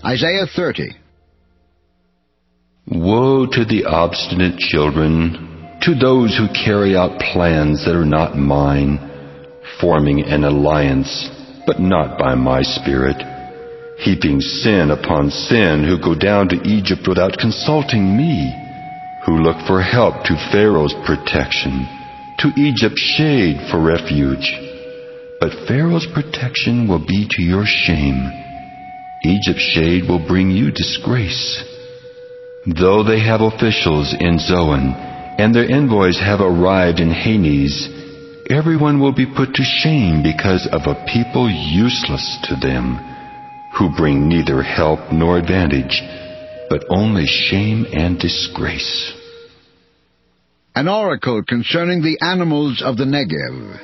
Isaiah 30. Woe to the obstinate children, to those who carry out plans that are not mine, forming an alliance, but not by my spirit, heaping sin upon sin, who go down to Egypt without consulting me, who look for help to Pharaoh's protection, to Egypt's shade for refuge. But Pharaoh's protection will be to your shame. Egypt's shade will bring you disgrace. Though they have officials in Zoan, and their envoys have arrived in Hanes, everyone will be put to shame because of a people useless to them, who bring neither help nor advantage, but only shame and disgrace. An oracle concerning the animals of the Negev.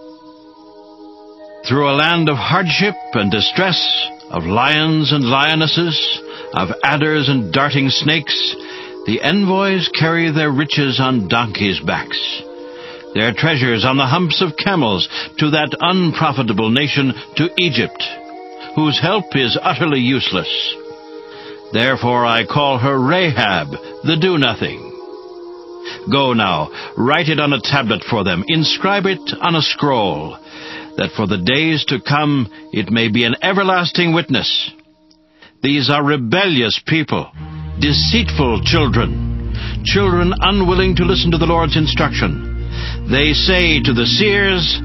Through a land of hardship and distress, of lions and lionesses, of adders and darting snakes, the envoys carry their riches on donkeys' backs, their treasures on the humps of camels, to that unprofitable nation, to Egypt, whose help is utterly useless. Therefore I call her Rahab, the do-nothing. Go now, write it on a tablet for them, inscribe it on a scroll, that for the days to come it may be an everlasting witness. These are rebellious people, deceitful children, children unwilling to listen to the Lord's instruction. They say to the seers,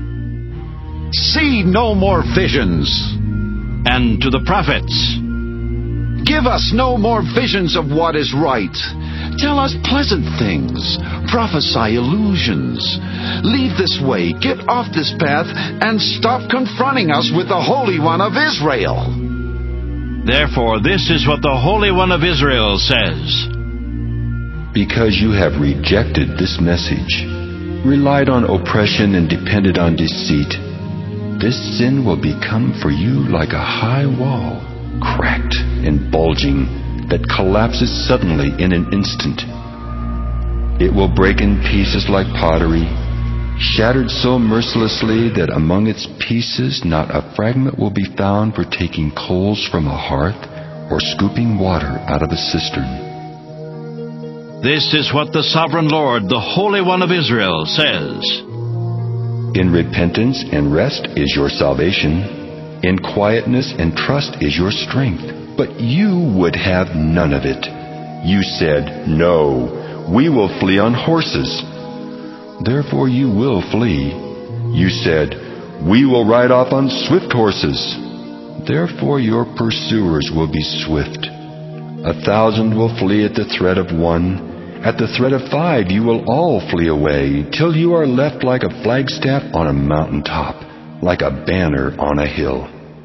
"See no more visions," and to the prophets, "Give us no more visions of what is right. Tell us pleasant things. Prophesy illusions. Leave this way, get off this path, and stop confronting us with the Holy One of Israel." Therefore, this is what the Holy One of Israel says. Because you have rejected this message, relied on oppression and depended on deceit, this sin will become for you like a high wall, cracked and bulging, that collapses suddenly in an instant. It will break in pieces like pottery, shattered so mercilessly that among its pieces not a fragment will be found for taking coals from a hearth or scooping water out of a cistern. This is what the Sovereign Lord, the Holy One of Israel, says. In repentance and rest is your salvation. In quietness and trust is your strength. But you would have none of it. You said, "No, we will flee on horses." Therefore you will flee. You said, "We will ride off on swift horses." Therefore your pursuers will be swift. 1,000 will flee at the threat of one. At the threat of 5 you will all flee away, till you are left like a flagstaff on a mountaintop, like a banner on a hill.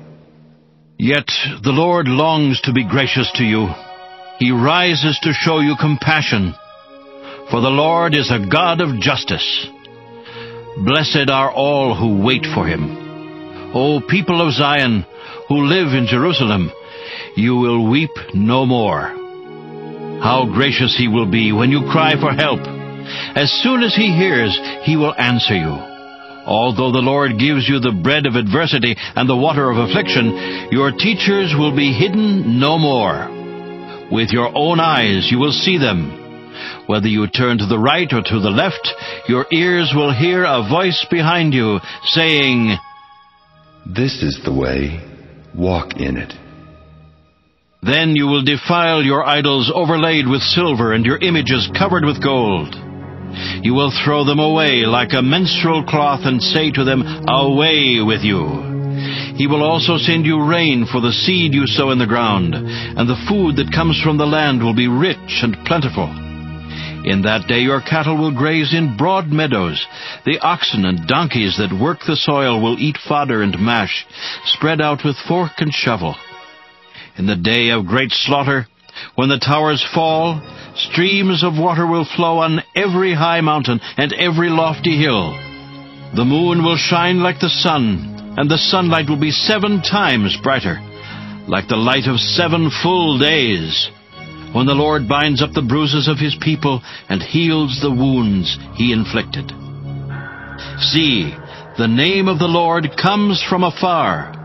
Yet the Lord longs to be gracious to you. He rises to show you compassion. For the Lord is a God of justice. Blessed are all who wait for him. O people of Zion, who live in Jerusalem, you will weep no more. How gracious he will be when you cry for help. As soon as he hears, he will answer you. Although the Lord gives you the bread of adversity and the water of affliction, your teachers will be hidden no more. With your own eyes you will see them. Whether you turn to the right or to the left, your ears will hear a voice behind you saying, "This is the way, walk in it." Then you will defile your idols overlaid with silver and your images covered with gold. You will throw them away like a menstrual cloth and say to them, "Away with you." He will also send you rain for the seed you sow in the ground, and the food that comes from the land will be rich and plentiful. In that day your cattle will graze in broad meadows. The oxen and donkeys that work the soil will eat fodder and mash, spread out with fork and shovel. In the day of great slaughter, when the towers fall, streams of water will flow on every high mountain and every lofty hill. The moon will shine like the sun, and the sunlight will be 7 times brighter, like the light of 7 full days, when the Lord binds up the bruises of his people and heals the wounds he inflicted. See, the name of the Lord comes from afar.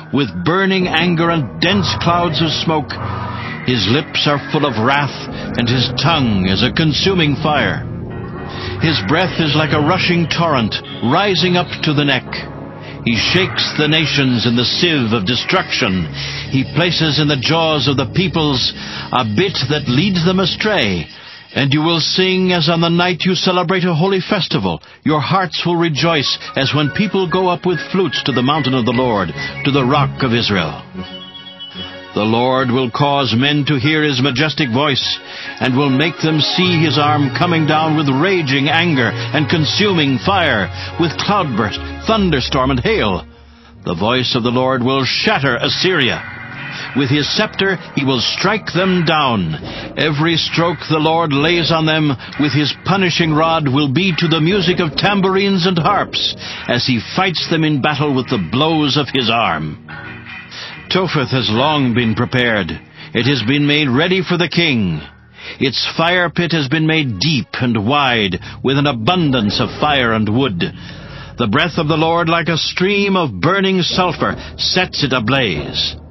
with burning anger and dense clouds of smoke. His lips are full of wrath, and his tongue is a consuming fire. His breath is like a rushing torrent, rising up to the neck. He shakes the nations in the sieve of destruction. He places in the jaws of the peoples a bit that leads them astray. And you will sing as on the night you celebrate a holy festival. Your hearts will rejoice as when people go up with flutes to the mountain of the Lord, to the rock of Israel. The Lord will cause men to hear his majestic voice, and will make them see his arm coming down with raging anger and consuming fire, with cloudburst, thunderstorm, and hail. The voice of the Lord will shatter Assyria. With his scepter he will strike them down. Every stroke the Lord lays on them with his punishing rod will be to the music of tambourines and harps, as he fights them in battle with the blows of his arm. Topheth has long been prepared. It has been made ready for the king. Its fire pit has been made deep and wide, with an abundance of fire and wood. The breath of the Lord, like a stream of burning sulfur, sets it ablaze.